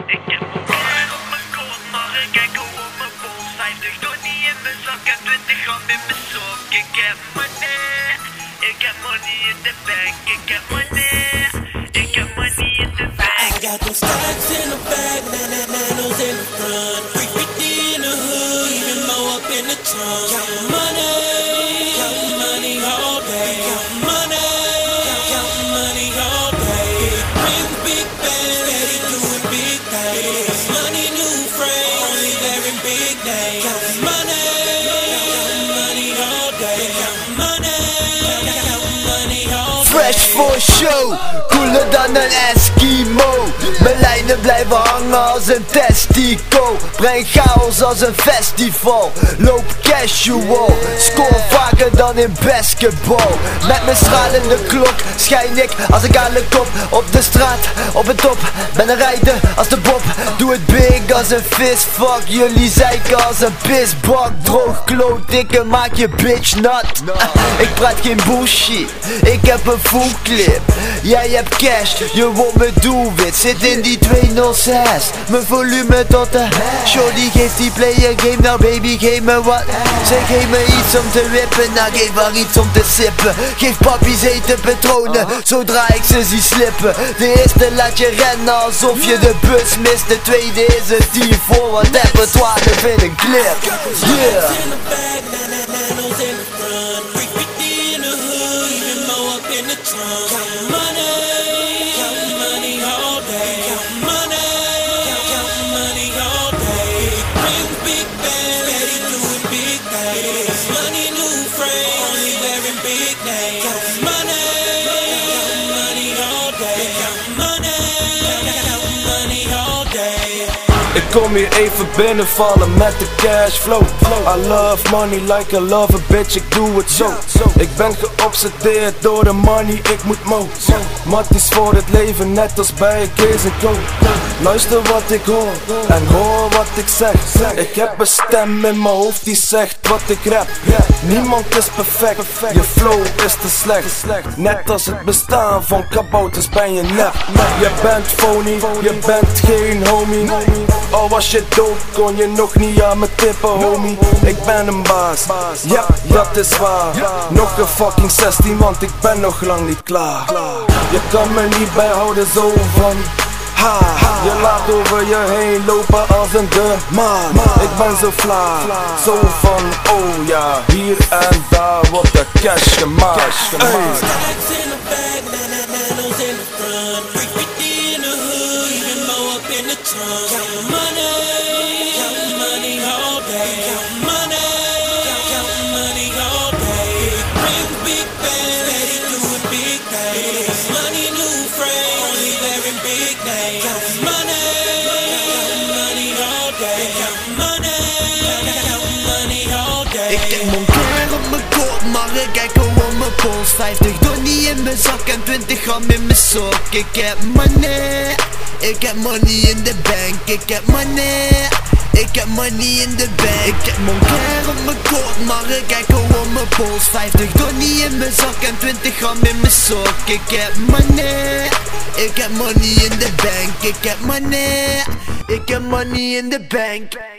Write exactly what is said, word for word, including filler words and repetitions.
Ik heb mijn kleur op mijn kont, maar ik kijk hoe op mijn pols. vijftig donnie in mijn zak en twintig gram in mijn sok. Ik heb money, ik heb money in de bank. Ik heb money, ik heb money in de bank. I got them stacks in the back, nanos in the front. three fifty in the hood, even more up in the trunk. Count money, count money all day. Count money, count money all day. Big big bang, steady doing big things. Money new frame, only wearing big names. Count money, count money all day. Count money, count money all day. Fresh for show, cooler dan een Eskimo. Mijn lijnen blijven hangen als een testico. Breng chaos als een festival. Loop casual, score vaker dan in basketball. Met mijn stralende klok schijn ik als een kale kop. Op de straat, op een top, ben een rijder als de Bob. Doe het big als een vis, fuck jullie zeiken als een pisbak. Droog klootdikke, maak je bitch nat. Ik praat geen bullshit, ik heb een full clip. Jij hebt cash, je wordt mijn doelwit. Zit in die tweehonderdzes, mijn volume tot de shorty geeft die player game, nou baby geef me wat. Zeg geef me iets om te wippen, nou geef haar iets om te sippen. Geef pappies eten patronen, zodra ik ze zie slippen. De eerste laat je rennen alsof je de bus mist. De tweede is een tien voor wat repertoire in een clip. Yeah. Count money, count money all day. Count money, count money all day. Big big bang, steady doing big things. Money new frame, only wearing big names. Count money, count money all day. Count money, count money all day. Ik kom hier even binnenvallen met de cashflow. I love money like I love a bitch, ik doe het zo. Ik ben geobsedeerd door de money, ik moet mo. Matties voor het leven, net als bij Kees en Co. Luister wat ik hoor en hoor wat ik zeg. Ik heb een stem in mijn hoofd die zegt wat ik rap. Niemand is perfect, je flow is te slecht. Net als het bestaan van kabouters ben je nep. Je bent phony, je bent geen homie. Al was je dood kon je nog niet aan me tippen homie. Ik ben een baas, ja dat is waar. Nog een fucking zestien want ik ben nog lang niet klaar. Je kan me niet bijhouden zo van ha. Je laat over je heen lopen als een deurman. Ik ben zo fla, zo van oh ja. Hier en daar wordt de cash gemaakt. Hey. Stacks in the back, nanos in the front. three fifty in the hood, even more up in the trunk. Count money, count money all day. Count money, count money all day. Big big bang, steady doing big things. Money new frame, only wearing big names. Count money, count money all day. Count money, count money all day. Ik heb mijn kleur op mijn kop, maar ik kijk hoe op mijn pols. vijftig donnie in mijn zak en twintig gram in mijn sok. Ik heb money, ik heb money in de bank. Ik heb money, ik heb money in de bank. Ik heb mijn kleur op mijn kop, maar ik kijk hoe op mijn pols. vijftig donnie in mijn zak en twintig gram in mijn sok. Ik heb money, ik heb money in de bank. Ik heb money, ik heb money in de bank.